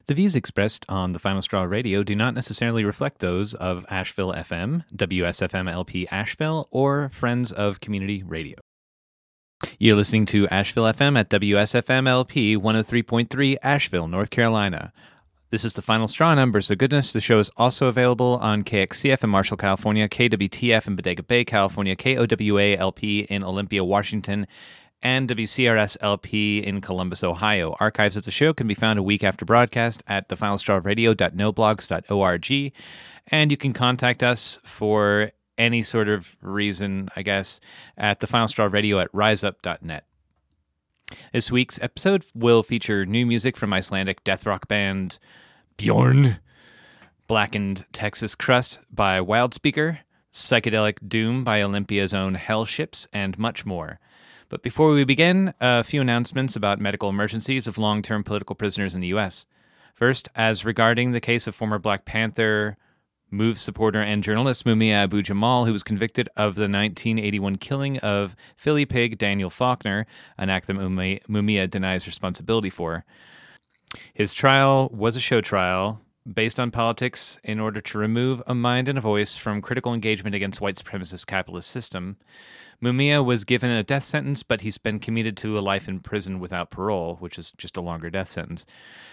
The views expressed on the Final Straw Radio do not necessarily reflect those of Asheville FM, WSFM LP Asheville, or Friends of Community Radio. You're listening to Asheville FM at WSFM LP 103.3 Asheville, North Carolina. This is the Final Straw number, so goodness. The show is also available on KXCF in Marshall, California, KWTF in Bodega Bay, California, KOWA LP in Olympia, Washington, and WCRS LP in Columbus, Ohio. Archives of the show can be found a week after broadcast at thefinalstrawradio.noblogs.org, and you can contact us for any sort of reason, I guess, at thefinalstrawradio@riseup.net. This week's episode will feature new music from Icelandic death rock band Bjorn, Blackened Texas Crust by Wildspeaker, Psychedelic Doom by Olympia's own Hellships, and much more. But before we begin, a few announcements about medical emergencies of long-term political prisoners in the U.S. First, as regarding the case of former Black Panther MOVE supporter and journalist Mumia Abu-Jamal, who was convicted of the 1981 killing of Philly pig Daniel Faulkner, an act that Mumia denies responsibility for. His trial was a show trial based on politics in order to remove a mind and a voice from critical engagement against white supremacist capitalist system. Mumia was given a death sentence, but he's been commuted to a life in prison without parole, which is just a longer death sentence.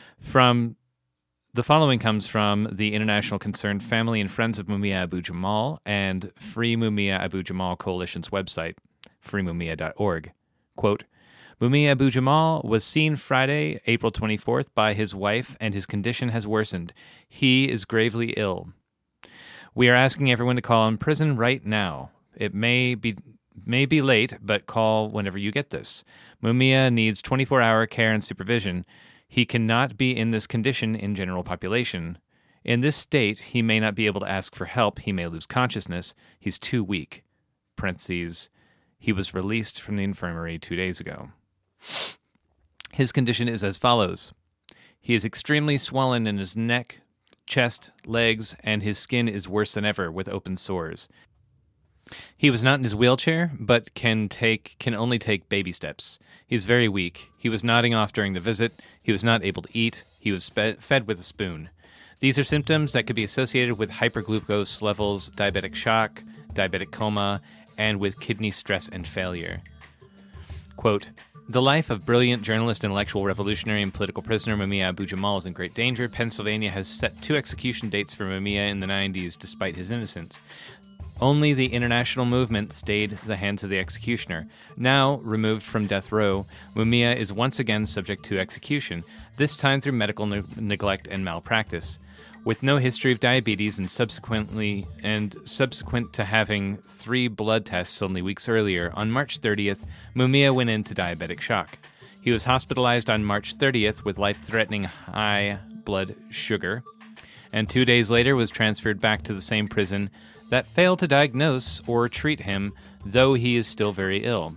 The following comes from the International Concerned Family and Friends of Mumia Abu-Jamal and Free Mumia Abu-Jamal Coalition's website, freemumia.org. Quote, Mumia Abu-Jamal was seen Friday, April 24th, by his wife, and his condition has worsened. He is gravely ill. We are asking everyone to call in prison right now. It may be late, but call whenever you get this. Mumia needs 24-hour care and supervision. He cannot be in this condition in general population. In this state, he may not be able to ask for help. He may lose consciousness. He's too weak. Parentheses. He was released from the infirmary 2 days ago. His condition is as follows. He is extremely swollen in his neck, chest, legs, and his skin is worse than ever with open sores. He was not in his wheelchair, but can only take baby steps. He's very weak. He was nodding off during the visit. He was not able to eat. He was fed with a spoon. These are symptoms that could be associated with hyperglucose levels, diabetic shock, diabetic coma, and with kidney stress and failure. Quote, the life of brilliant journalist, intellectual revolutionary, and political prisoner Mumia Abu-Jamal is in great danger. Pennsylvania has set 2 execution dates for Mumia in the 90s, despite his innocence. Only the international movement stayed the hands of the executioner. Now, removed from death row, Mumia is once again subject to execution, this time through medical neglect and malpractice. With no history of diabetes and subsequent to having 3 blood tests only weeks earlier, on March 30th, Mumia went into diabetic shock. He was hospitalized on March 30th with life-threatening high blood sugar, and 2 days later was transferred back to the same prison that failed to diagnose or treat him, though he was still very ill.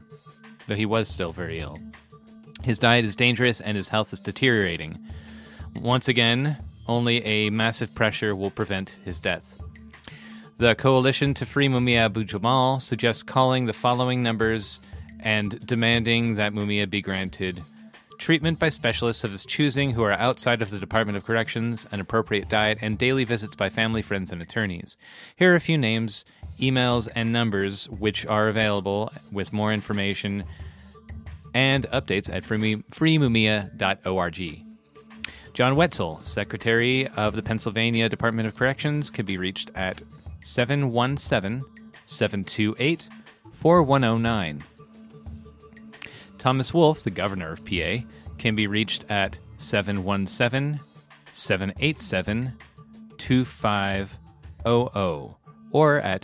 His diet is dangerous and his health is deteriorating. Once again, only a massive pressure will prevent his death. The Coalition to Free Mumia Abu-Jamal suggests calling the following numbers and demanding that Mumia be granted treatment by specialists of his choosing who are outside of the Department of Corrections, an appropriate diet, and daily visits by family, friends, and attorneys. Here are a few names, emails, and numbers which are available with more information and updates at freemumia.org. John Wetzel, Secretary of the Pennsylvania Department of Corrections, can be reached at 717-728-4109. Thomas Wolfe, the governor of PA, can be reached at 717-787-2500 or at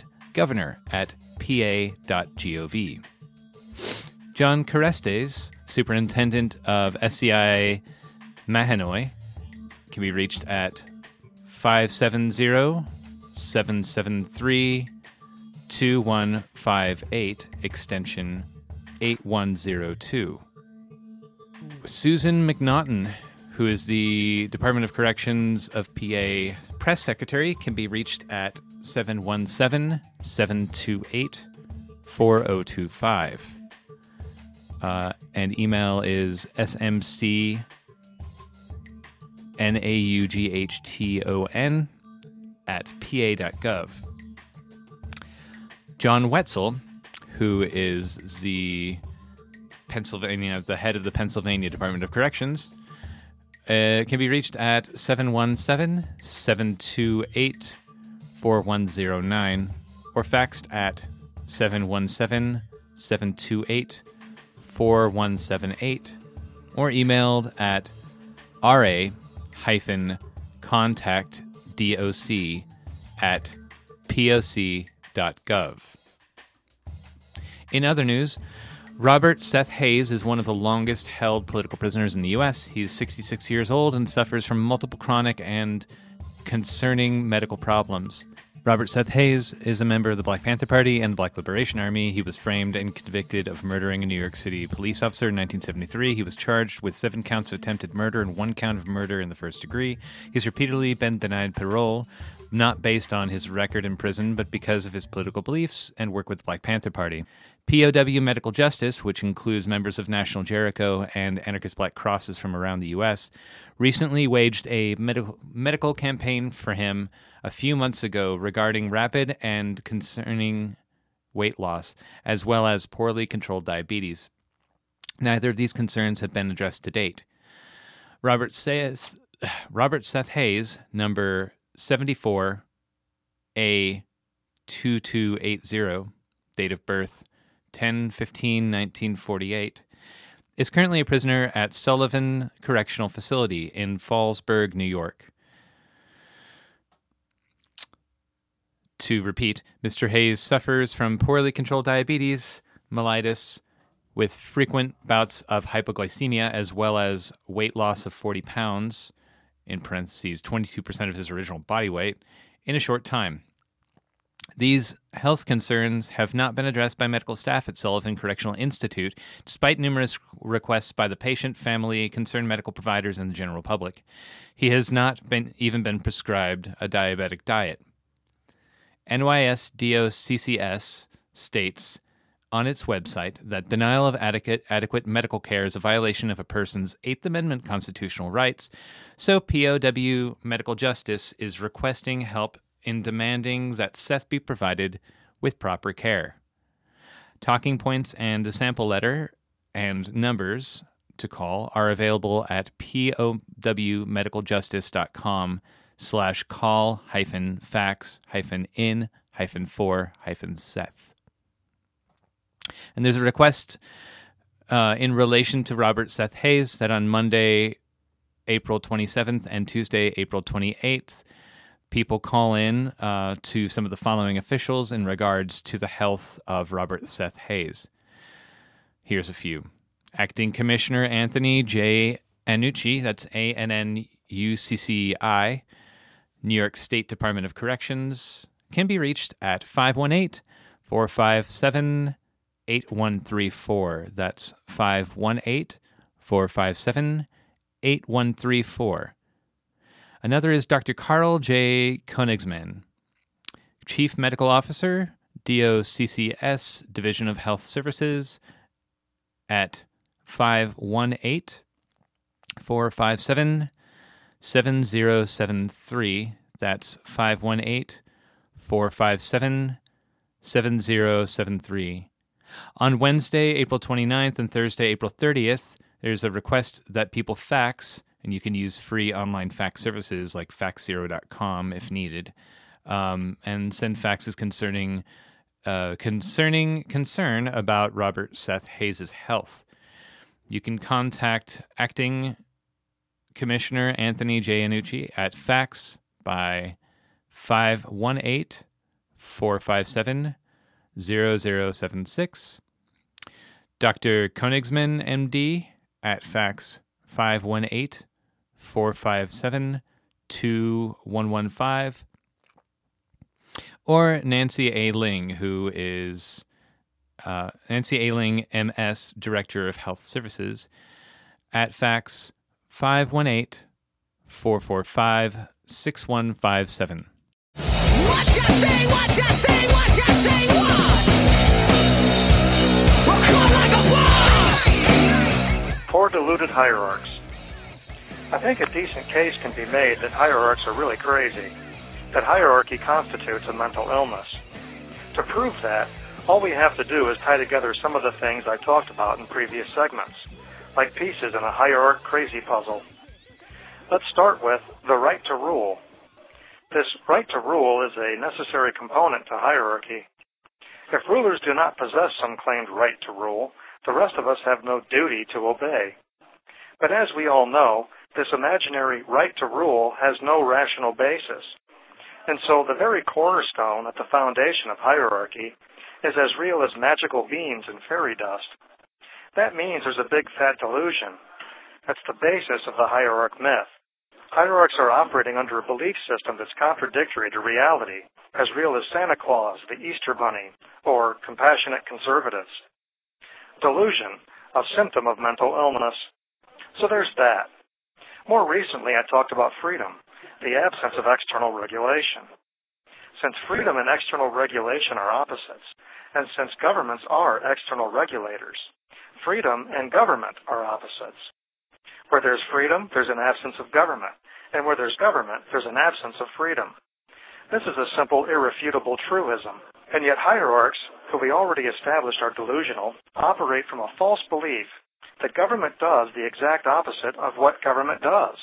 governor@pa.gov. John Carestes, Superintendent of SCI Mahanoy, can be reached at 570-773-2158, extension 8102. Susan McNaughton, who is the Department of Corrections of PA Press Secretary, can be reached at 717-728-4025. And email is smc NAUGHTON at pa.gov. John Wetzel, who is the head of the Pennsylvania Department of Corrections, can be reached at 717-728-4109 or faxed at 717-728-4178 or emailed at ra-contactdoc@poc.gov. In other news, Robert Seth Hayes is one of the longest-held political prisoners in the U.S. He's 66 years old and suffers from multiple chronic and concerning medical problems. Robert Seth Hayes is a member of the Black Panther Party and the Black Liberation Army. He was framed and convicted of murdering a New York City police officer in 1973. He was charged with 7 counts of attempted murder and 1 count of murder in the first degree. He's repeatedly been denied parole, not based on his record in prison, but because of his political beliefs and work with the Black Panther Party. POW Medical Justice, which includes members of National Jericho and Anarchist Black Crosses from around the U.S., recently waged a medical campaign for him a few months ago regarding rapid and concerning weight loss, as well as poorly controlled diabetes. Neither of these concerns have been addressed to date. Robert Seth Hayes, number 74A2280, date of birth 10/15/1948, is currently a prisoner at Sullivan Correctional Facility in Fallsburg, New York. To repeat, Mr. Hayes suffers from poorly controlled diabetes, mellitus, with frequent bouts of hypoglycemia, as well as weight loss of 40 pounds, in parentheses, 22% of his original body weight, in a short time. These health concerns have not been addressed by medical staff at Sullivan Correctional Institute, despite numerous requests by the patient, family, concerned medical providers, and the general public. He has not even been prescribed a diabetic diet. NYSDOCCS states on its website that denial of adequate medical care is a violation of a person's Eighth Amendment constitutional rights, so POW Medical Justice is requesting help in demanding that Seth be provided with proper care. Talking points and a sample letter and numbers to call are available at powmedicaljustic.com/call-fax-in-for-Seth. And there's a request in relation to Robert Seth Hayes that on Monday, April 27th and Tuesday, April 28th, people call in to some of the following officials in regards to the health of Robert Seth Hayes. Here's a few. Acting Commissioner Anthony J. Annucci, that's ANNUCCI, New York State Department of Corrections, can be reached at 518-457-8134. That's 518-457-8134. Another is Dr. Carl J. Koenigsmann, Chief Medical Officer, DOCCS, Division of Health Services, at 518-457-7073. That's 518-457-7073. On Wednesday, April 29th and Thursday, April 30th, there's a request that people fax, and you can use free online fax services like faxzero.com if needed, and send faxes concerning concern about Robert Seth Hayes' health. You can contact Acting Commissioner Anthony J. Annucci at fax by 518-457-0076. Dr. Koenigsmann, MD, at fax 518-457-2115. Or Nancy A. Ling, who is Nancy A. Ling, MS, Director of Health Services, at fax 518-445-6157. What you say, what you say, what you say, what? We're caught like a blood! Poor deluded hierarchs. I think a decent case can be made that hierarchs are really crazy, that hierarchy constitutes a mental illness. To prove that, all we have to do is tie together some of the things I talked about in previous segments, like pieces in a hierarch crazy puzzle. Let's start with the right to rule. This right to rule is a necessary component to hierarchy. If rulers do not possess some claimed right to rule, the rest of us have no duty to obey. But as we all know, this imaginary right to rule has no rational basis. And so the very cornerstone at the foundation of hierarchy is as real as magical beans and fairy dust. That means there's a big fat delusion. That's the basis of the hierarch myth. Hierarchs are operating under a belief system that's contradictory to reality, as real as Santa Claus, the Easter Bunny, or compassionate conservatives. Delusion, a symptom of mental illness. So there's that. More recently, I talked about freedom, the absence of external regulation. Since freedom and external regulation are opposites, and since governments are external regulators, freedom and government are opposites. Where there's freedom, there's an absence of government, and where there's government, there's an absence of freedom. This is a simple, irrefutable truism, and yet hierarchs, who we already established are delusional, operate from a false belief that government does the exact opposite of what government does.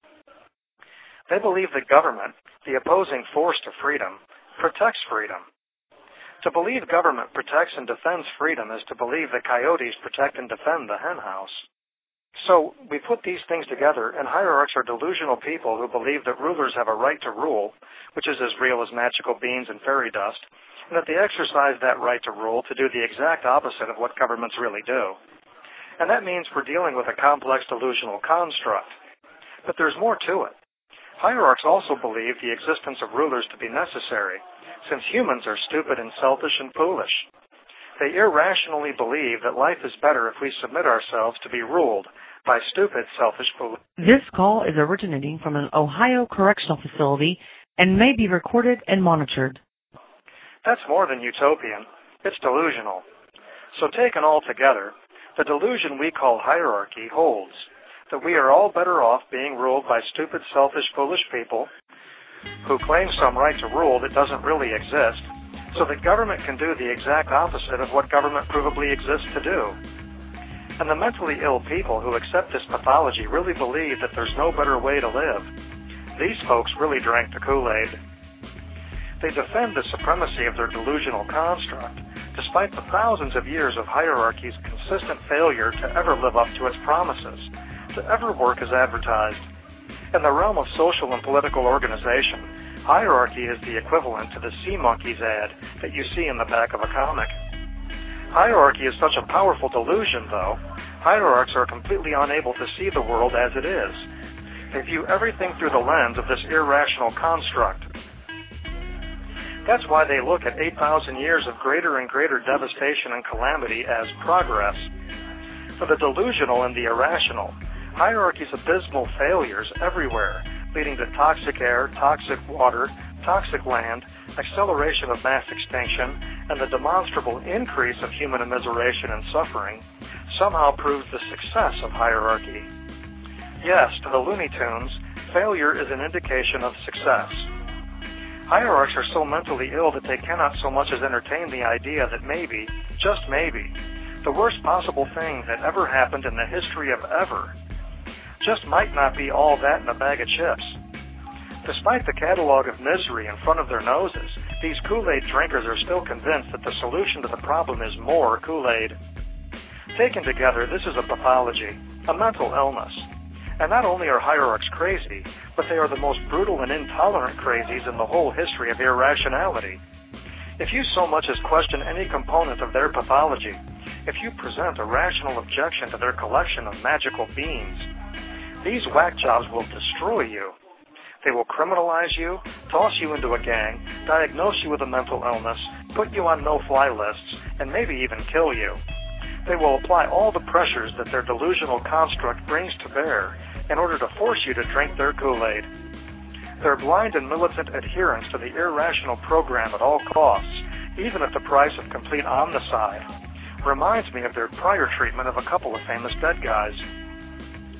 They believe that government, the opposing force to freedom, protects freedom. To believe government protects and defends freedom is to believe that coyotes protect and defend the hen house. So we put these things together, and hierarchs are delusional people who believe that rulers have a right to rule, which is as real as magical beans and fairy dust, and that they exercise that right to rule to do the exact opposite of what governments really do. And that means we're dealing with a complex delusional construct. But there's more to it. Hierarchs also believe the existence of rulers to be necessary, since humans are stupid and selfish and foolish. They irrationally believe that life is better if we submit ourselves to be ruled by stupid, selfish foolish. This call is originating from an Ohio correctional facility and may be recorded and monitored. That's more than utopian. It's delusional. So taken all together, the delusion we call hierarchy holds that we are all better off being ruled by stupid, selfish, foolish people who claim some right to rule that doesn't really exist, so that government can do the exact opposite of what government provably exists to do. And the mentally ill people who accept this pathology really believe that there's no better way to live. These folks really drank the Kool-Aid. They defend the supremacy of their delusional construct, despite the thousands of years of hierarchy's consistent failure to ever live up to its promises, to ever work as advertised. In the realm of social and political organization, hierarchy is the equivalent to the Sea Monkeys ad that you see in the back of a comic. Hierarchy is such a powerful delusion, though. Hierarchs are completely unable to see the world as it is. They view everything through the lens of this irrational construct. That's why they look at 8,000 years of greater and greater devastation and calamity as progress. For the delusional and the irrational, hierarchy's abysmal failures everywhere, leading to toxic air, toxic water, toxic land, acceleration of mass extinction, and the demonstrable increase of human immiseration and suffering, somehow proves the success of hierarchy. Yes, to the Looney Tunes, failure is an indication of success. Hierarchs are so mentally ill that they cannot so much as entertain the idea that maybe, just maybe, the worst possible thing that ever happened in the history of ever just might not be all that in a bag of chips. Despite the catalog of misery in front of their noses, these Kool-Aid drinkers are still convinced that the solution to the problem is more Kool-Aid. Taken together, this is a pathology, a mental illness. And not only are hierarchs crazy, but they are the most brutal and intolerant crazies in the whole history of irrationality. If you so much as question any component of their pathology, if you present a rational objection to their collection of magical beans, these whack jobs will destroy you. They will criminalize you, toss you into a gang, diagnose you with a mental illness, put you on no-fly lists, and maybe even kill you. They will apply all the pressures that their delusional construct brings to bear in order to force you to drink their Kool-Aid. Their blind and militant adherence to the irrational program at all costs, even at the price of complete omnicide, reminds me of their prior treatment of a couple of famous dead guys.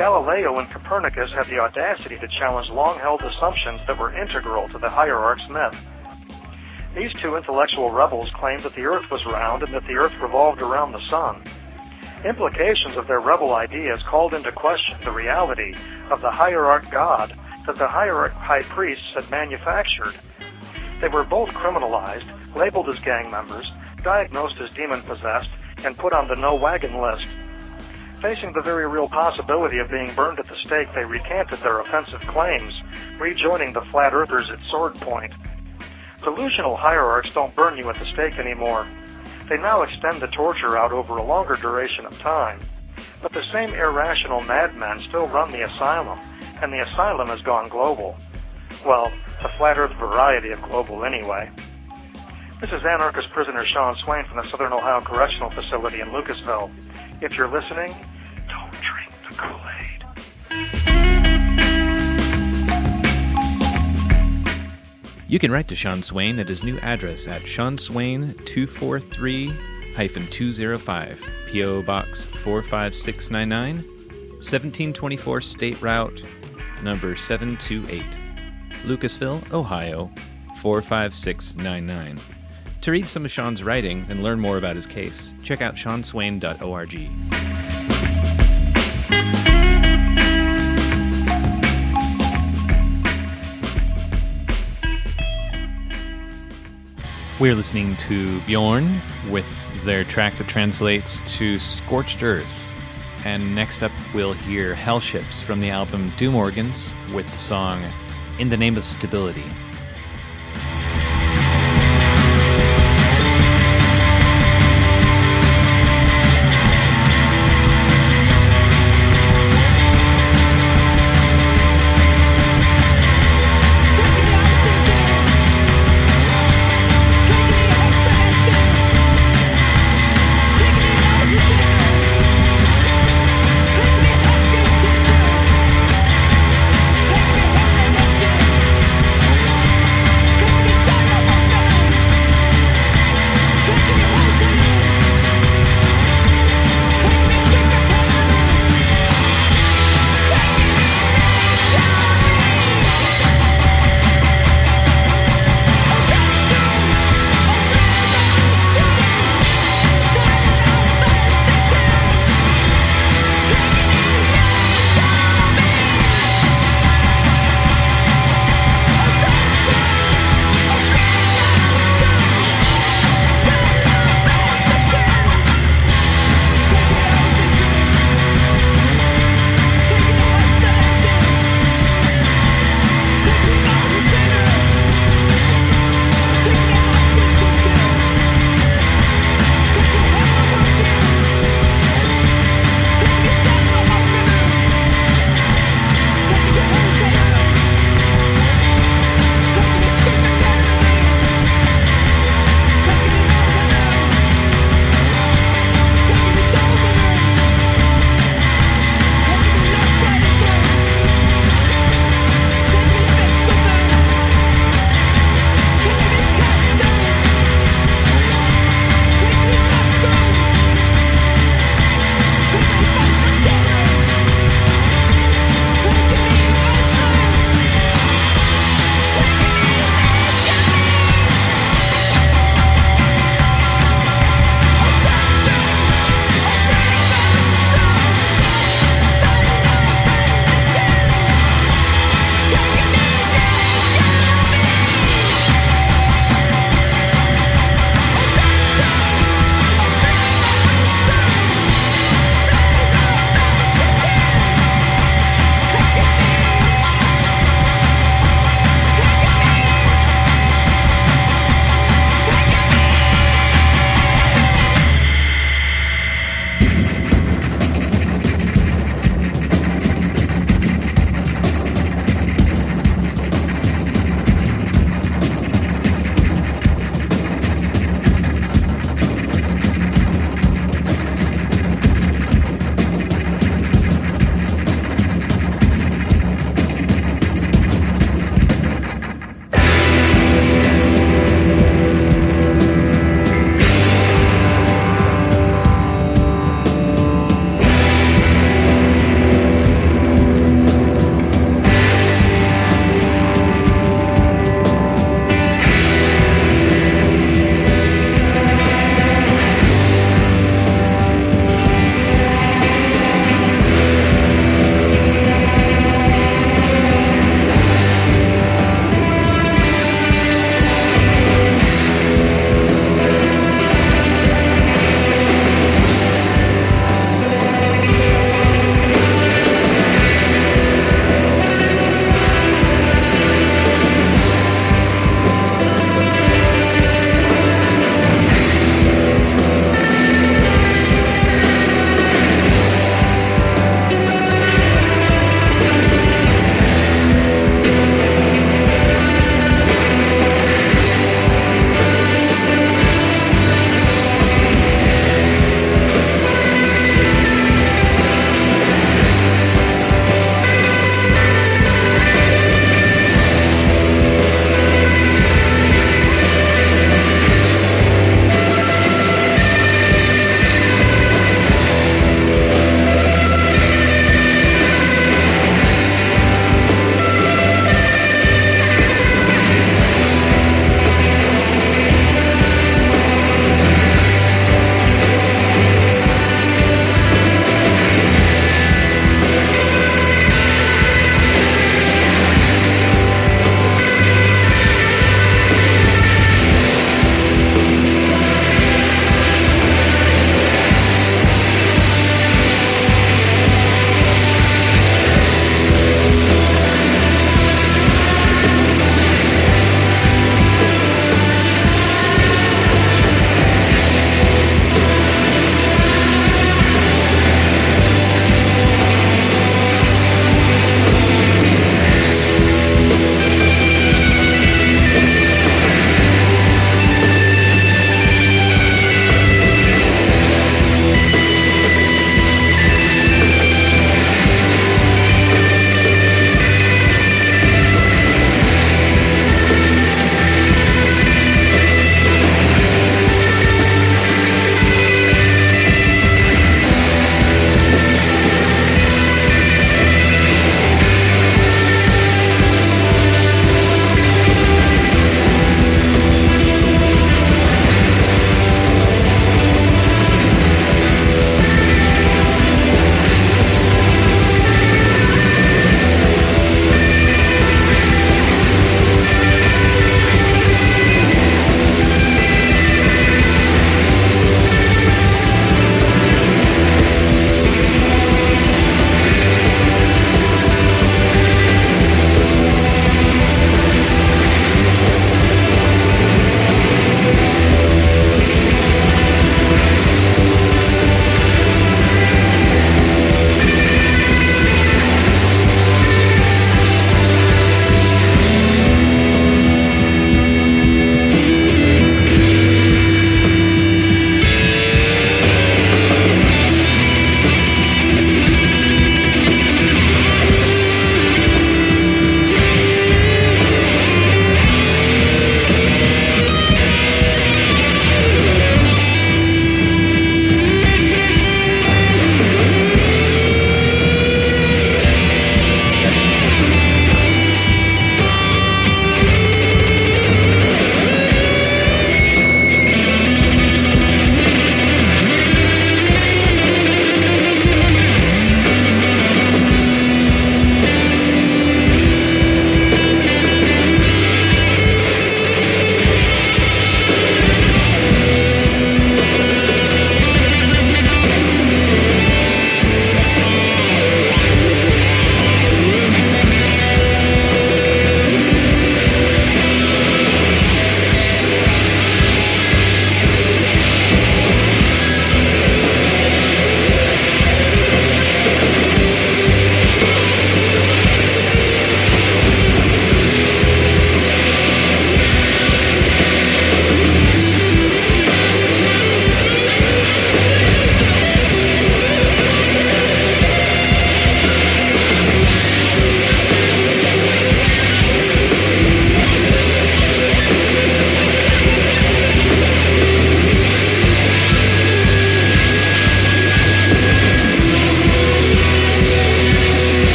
Galileo and Copernicus had the audacity to challenge long-held assumptions that were integral to the hierarchs' myth. These two intellectual rebels claimed that the Earth was round and that the Earth revolved around the sun. Implications of their rebel ideas called into question the reality of the hierarch God that the hierarch high priests had manufactured. They were both criminalized, labeled as gang members, diagnosed as demon-possessed, and put on the no-wagon list. Facing the very real possibility of being burned at the stake, they recanted their offensive claims, rejoining the flat earthers at sword point. Delusional hierarchs don't burn you at the stake anymore. They now extend the torture out over a longer duration of time. But the same irrational madmen still run the asylum, and the asylum has gone global. Well, the flat earth variety of global anyway. This is anarchist prisoner Sean Swain from the Southern Ohio Correctional Facility in Lucasville. If you're listening, don't drink the Kool-Aid. You can write to Sean Swain at his new address at Sean Swain 243-205, P.O. Box 45699, 1724 State Route, number 728, Lucasville, Ohio 45699. To read some of Sean's writing and learn more about his case, check out seanswain.org. We're listening to Bjorn with their track that translates to Scorched Earth. And next up, we'll hear Hellships from the album Doom Organs with the song In the Name of Stability. Take me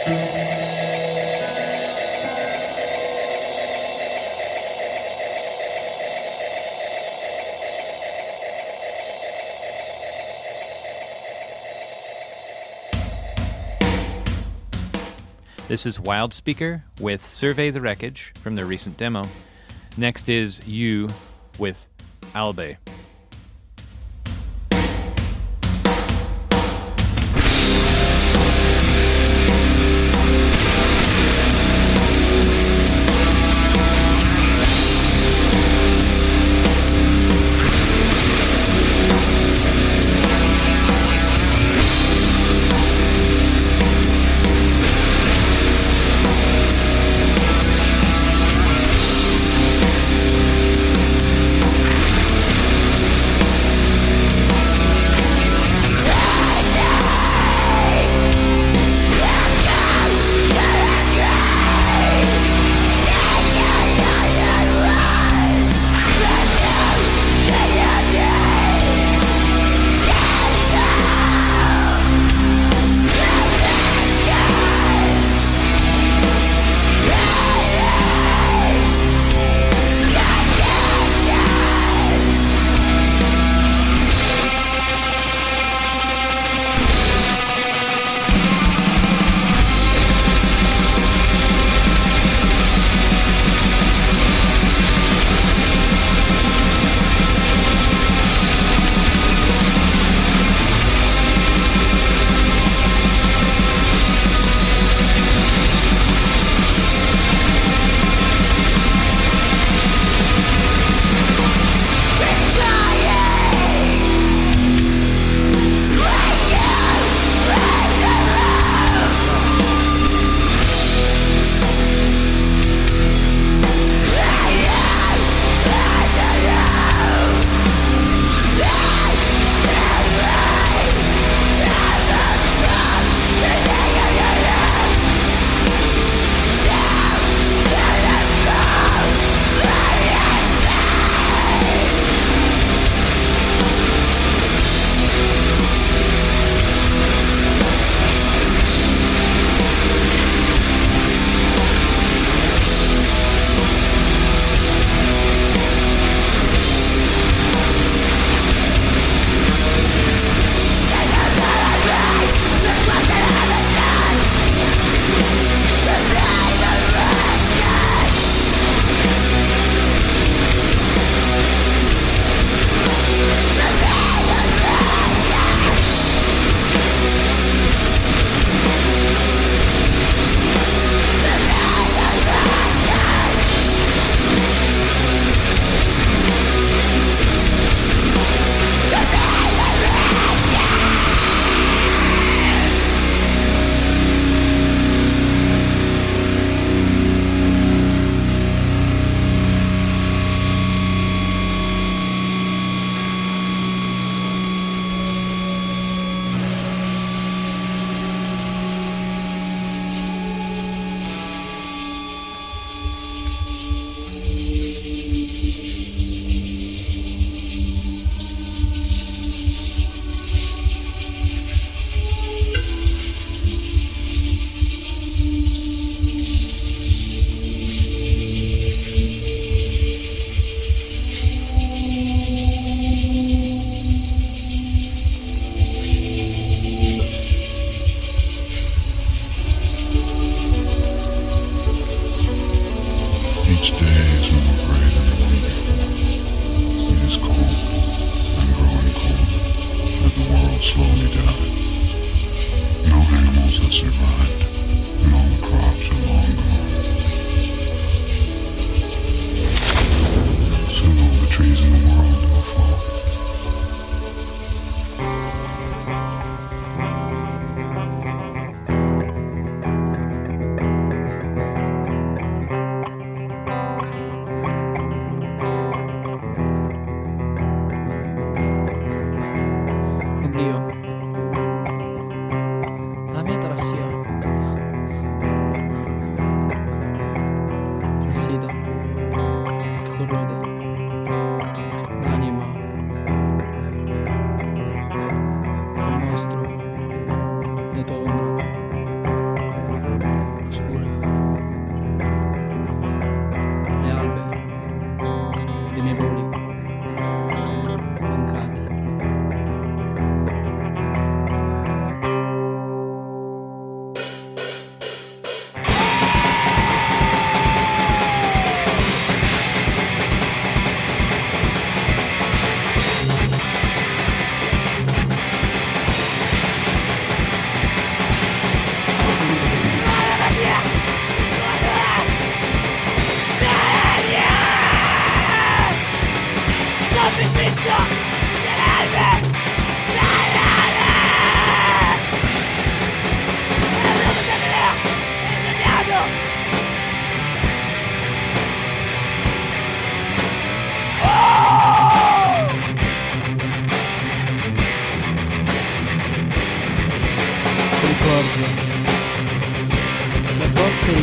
This is Wildspeaker with Survey the Wreckage from their recent demo. Next is You with Albe.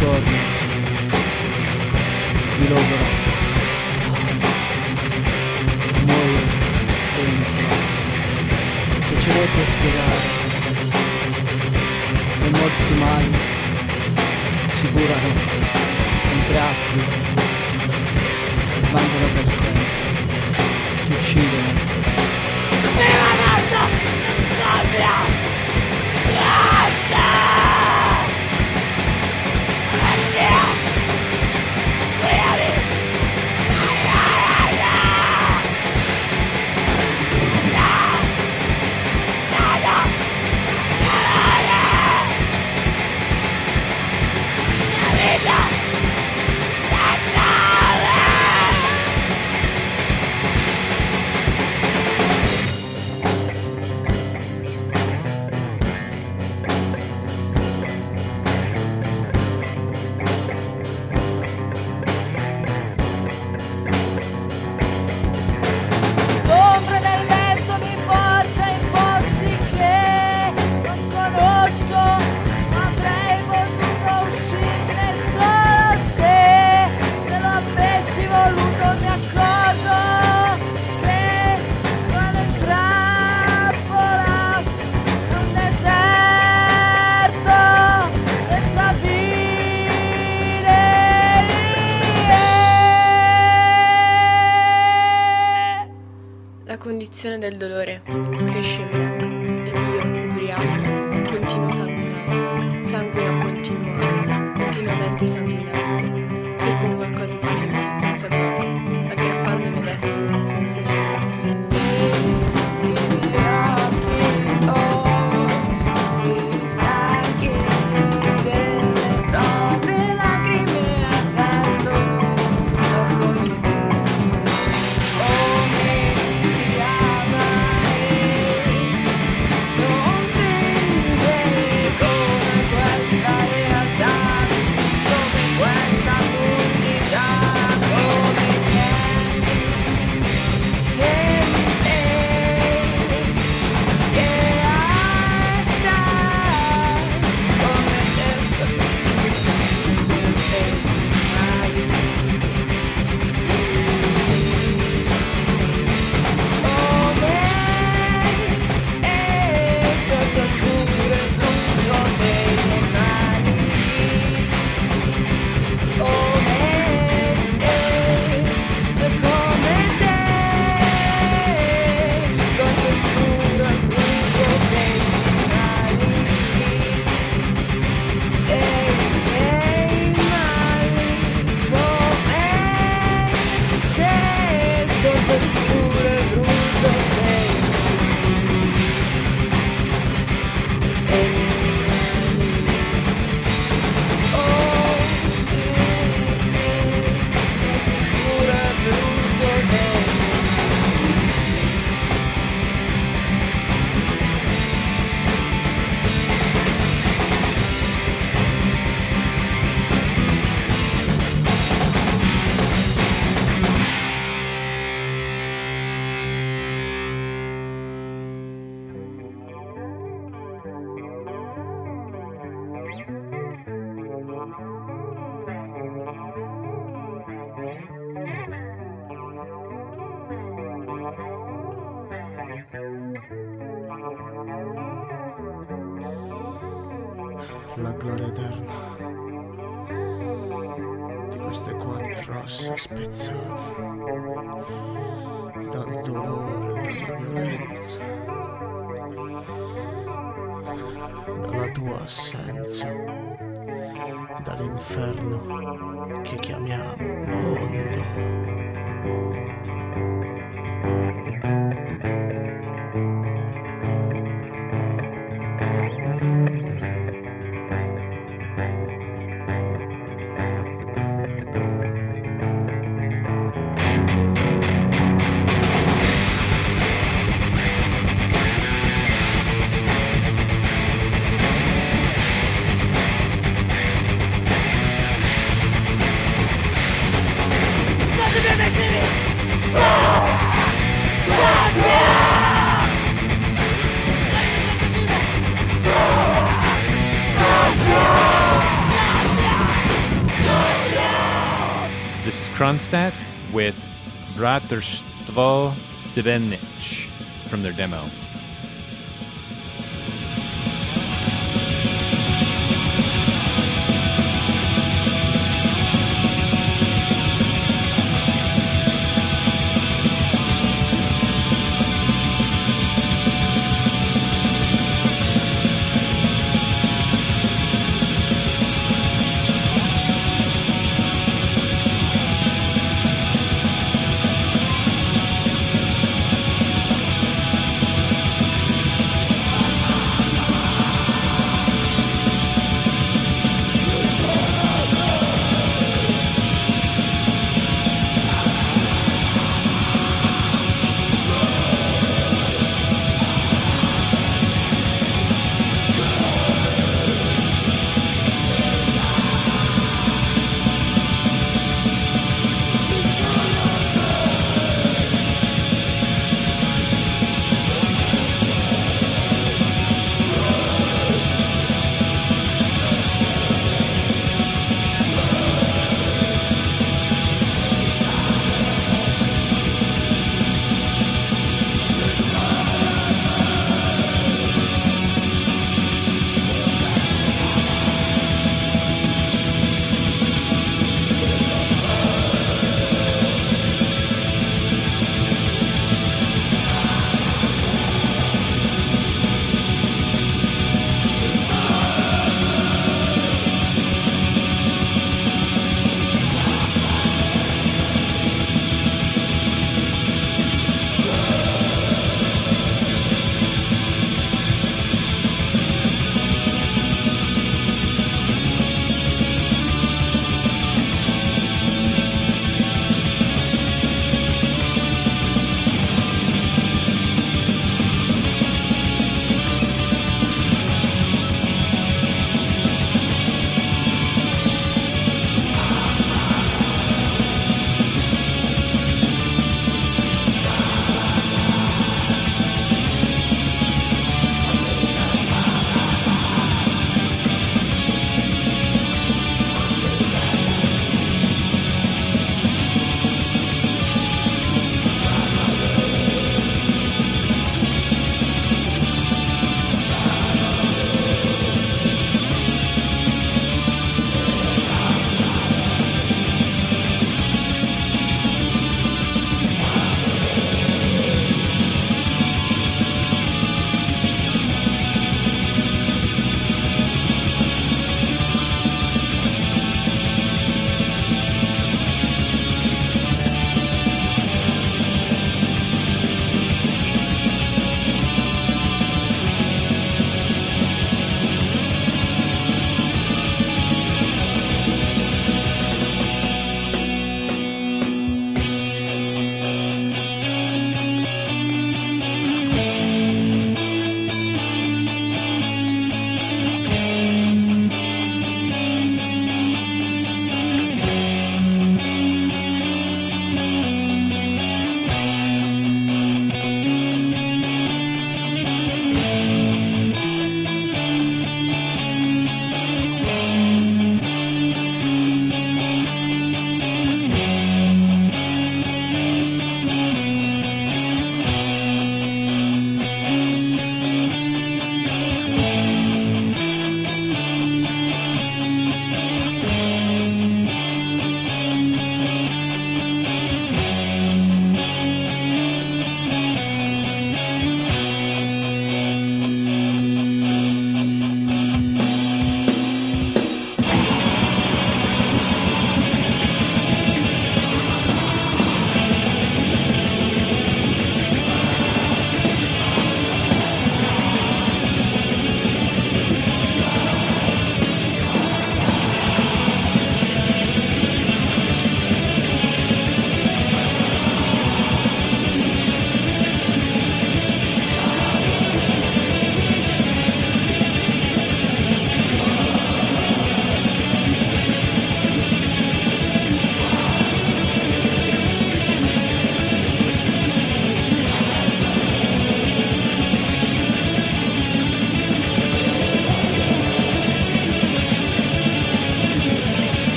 giorno di logora muoio dentro. Se ci vuoi per spiegare le morti mali si curano con tratti, svangono per sempre, ti uccidono. Del dolore cresce in me ed io, ubriaco, continuo a sanguinare, sanguino continuamente sanguinante. Cerco un qualcosa di più, senza gloria, aggrappandomi adesso, senza fine. La gloria eterna di queste quattro ossa spezzate dal dolore, dalla violenza, dalla tua assenza, dall'inferno che chiamiamo mondo. Doesn't This is Kronstadt with Braterstvo Sibenic from their demo.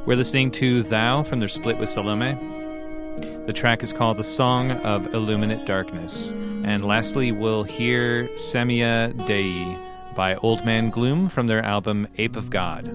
We're listening to Thou from their split with Salome. The track is called The Song of Illuminate Darkness. And lastly, we'll hear Semia Dei by Old Man Gloom from their album Ape of God.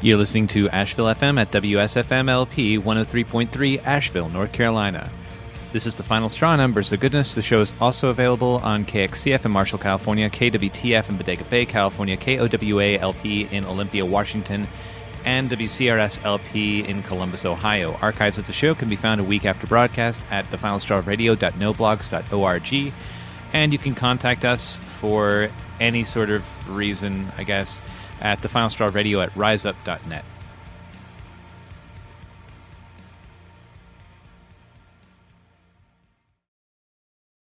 You're listening to Asheville FM at WSFM LP 103.3 Asheville, North Carolina. This is the Final Straw on Embers of Goodness. The show is also available on KXCF in Marshall, California, KWTF in Bodega Bay, California, KOWA LP in Olympia, Washington, and WCRS LP in Columbus, Ohio. Archives of the show can be found a week after broadcast at thefinalstrawradio.noblogs.org, and you can contact us for any sort of reason, I guess, at thefinalstrawradio@riseup.net.